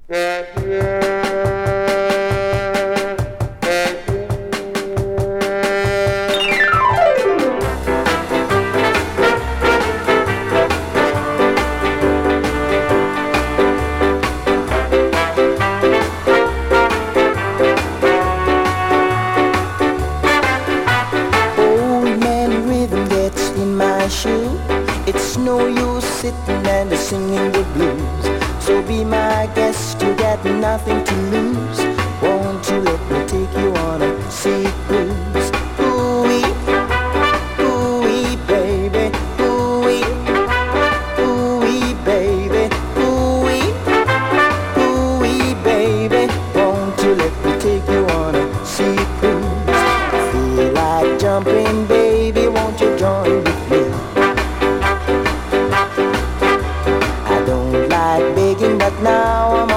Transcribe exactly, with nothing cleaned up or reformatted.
Old man rhythm gets in my shoe. It's no use sitting and singing the blues. So be my guest, you got nothing to lose. Won't you let me take you on a sea cruise? Ooh-wee, ooh-wee, baby. Ooh-wee, ooh-wee, baby. Ooh-wee, ooh-wee, baby. Won't you let me take you on a sea cruise? Feel like jumping, baby, won't you join with me? I don't like begging, but now I'm